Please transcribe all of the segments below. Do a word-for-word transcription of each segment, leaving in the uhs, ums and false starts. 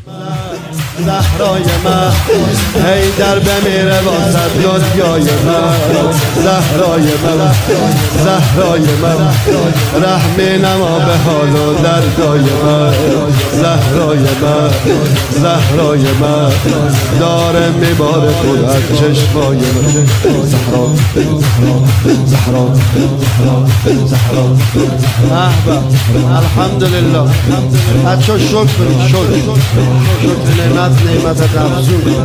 زهرای من حیدر بمیره واسه دنیای من زهرای من زهرای من رحمی نما به حال و دردای من زهرای من زهرای من داره میباره خود از چشمای من زهرا زهرا زهرا احبا الحمدلله بچه شکر کنید شکر شکر نعمت نعمت افزون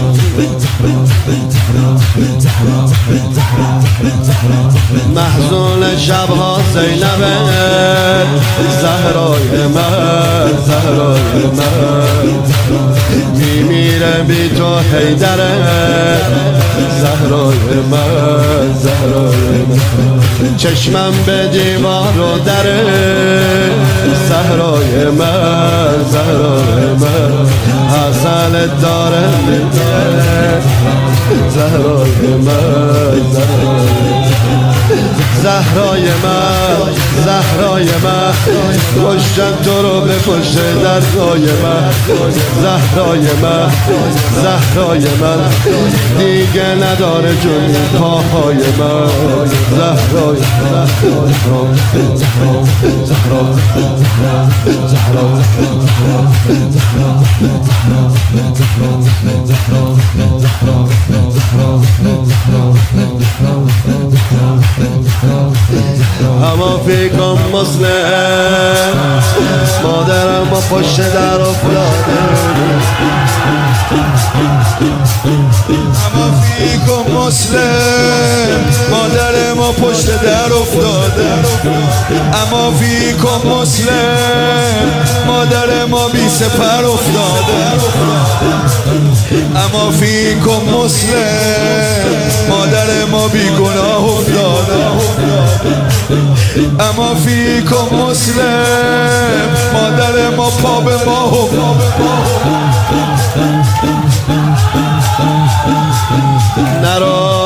محزون شبها زینبه زهرای من زهرای من میمیره بی تو حیدره زهرای من زهرای من چشمم به دیوار و دره زهرای من زهرای من حسن داره میده زهرای من زهرای من زهرای من پشتم تو رو به پشت دردای من زهرای من زهرای من دیگه نداره جون پاهای من زهرای زهرا زهرا زهرا اما فیکم مسلم مادرم با پشت در افتاده اما فیکم مسلم مادر ما پشت در افتاده اما فیکم مسلم مادر ما بی سپر افتاده اما فیکم مسلم مادر ما بی گناه افتاده اما فیکم مسلم مادر ما پا به ما نرا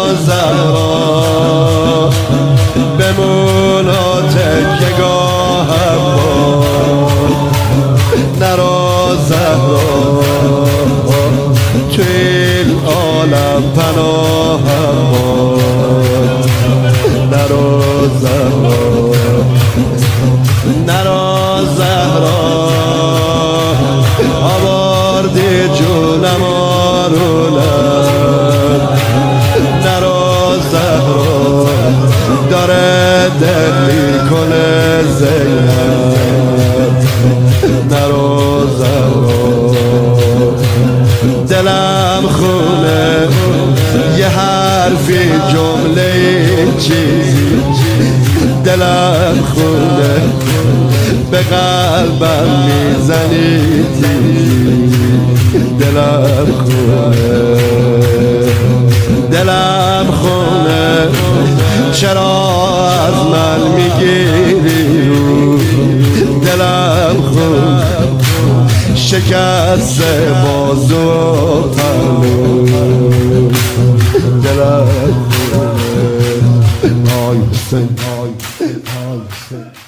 زهرا بمون و تکیگاهم با نرا زهرا تو این عالم پناهم با نرا زهرا نرا زهرا آوردی جونم آرونم نرا زهرا داره دل میکنه زینب نرا زهرا دلم خونه یه حرفی جمله چیزی دلم خونه به قلبم میزنیدی دلم خونه دلم خونه چرا از من میگیری رو دلم خونه شکست بازو و پهلو دلم خونه آی حسین آی آی حسین